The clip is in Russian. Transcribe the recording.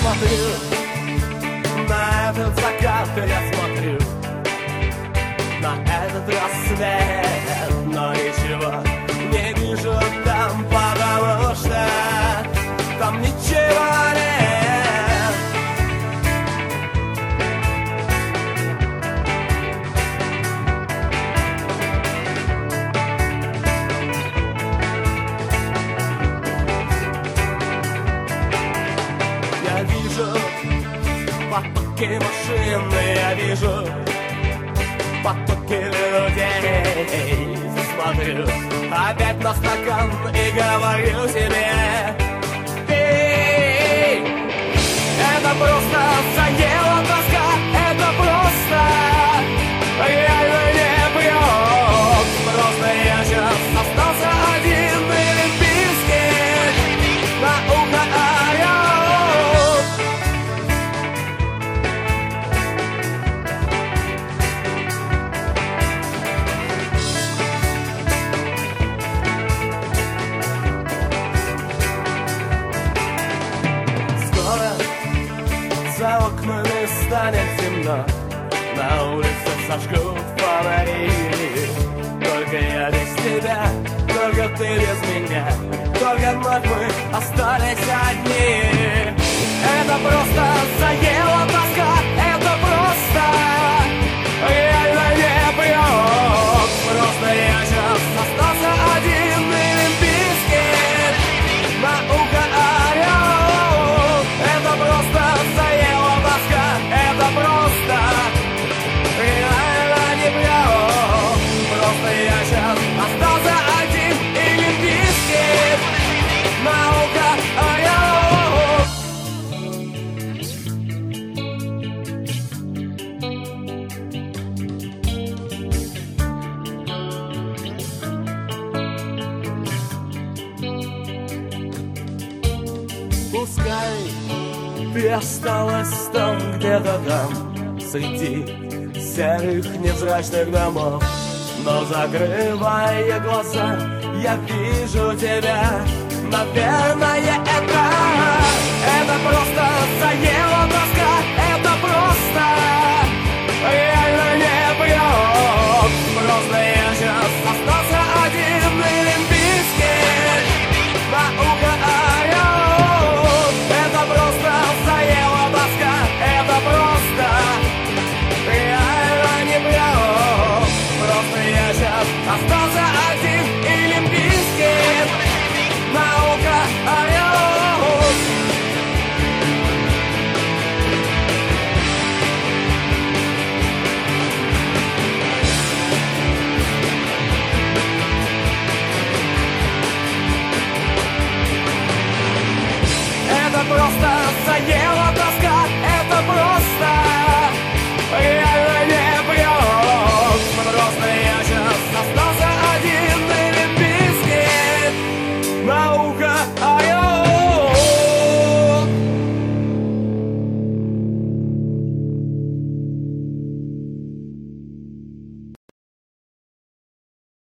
смотрю на этот закат, я смотрю на этот рассвет, но ничего не вижу там, потому что там ничего нет. Я вижу потоки машин, я вижу потоки людей. Смотрю опять на стакан и говорю себе: пей. Это просто заела тоска, это просто реально не пьет. Просто я сейчас остался один и олимпийский на ухо орёт. За окнами станет темно, на улице сожгут фонари. Только я без тебя, только ты без меня, только вновь мы остались одни. Это просто заела тоска, это просто реально не пьет. Просто я сейчас остался один и олимпийский на ухо орёт. Это просто заела тоска, это просто реально не пьет. Просто я сейчас остался один и олимпийский на ухо орёт. Пускай ты осталась там, где-то там, среди серых невзрачных домов, но закрывая глаза, я вижу тебя, наверное, это